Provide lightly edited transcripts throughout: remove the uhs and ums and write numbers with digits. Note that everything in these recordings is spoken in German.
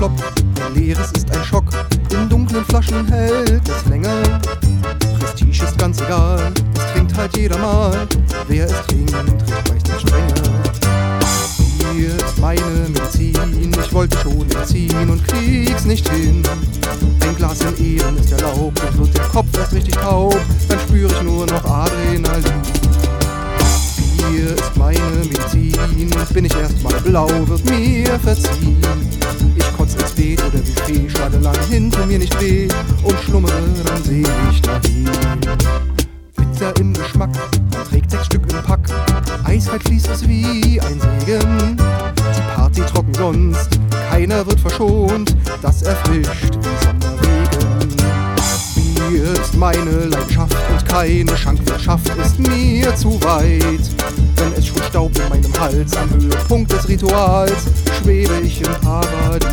plopp, ein leeres ist ein Schock. In dunklen Flaschen hält es länger. Prestige ist ganz egal, es trinkt halt jeder mal. Wer es trinkt, trinkt meistens strenger. Hier ist meine Medizin, ich wollte schon entziehen und krieg's nicht hin. Ein Glas in Ehren ist erlaubt und wird der Kopf erst richtig taub, dann spüre ich nur noch Adrenalin. Hier ist meine Medizin, bin ich erstmal blau, wird mir verziehen. Ich kotze ins Beet oder Buffet, schlage lang hinter mir nicht weh und schlummere dann selig dahin. Bitter im Geschmack, man trägt 6 Stück im Pack. Eiskalt fließt es wie ein Segen. Die Party trocken sonst, keiner wird verschont. Das erfrischt wie Sommerregen. Bier ist meine Leidenschaft und keine Schankwirtschaft ist mir zu weit. Wenn es schon staubt in meinem Hals am Höhepunkt des Rituals, schwebe ich im Paradies.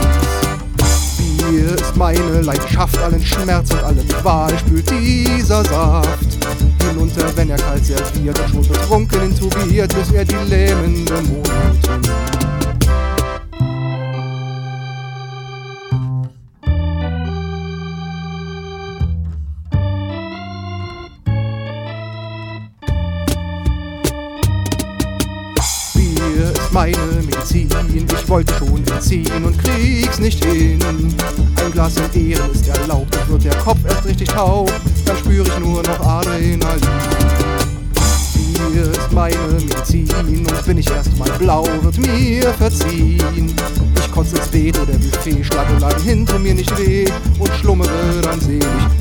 Bier ist meine Leidenschaft, allen Schmerz und alle Qual spült dieser Saft hinunter, wenn er kalt serviert und schon betrunken intubiert, bis er die lähmende Monotonie. Bier ist meine Medizin, ich wollte schon entziehen und krieg's nicht hin. Ein Glas in Ehren ist erlaubt und wird der Kopf erst richtig taub, dann spüre ich nur noch Adrenalin. Bier ist meine Medizin und bin ich erstmal blau, wird mir verziehen. Ich kotze ins Beet oder Buffet, schlage lang hinter mir nicht weh und schlummere dann selig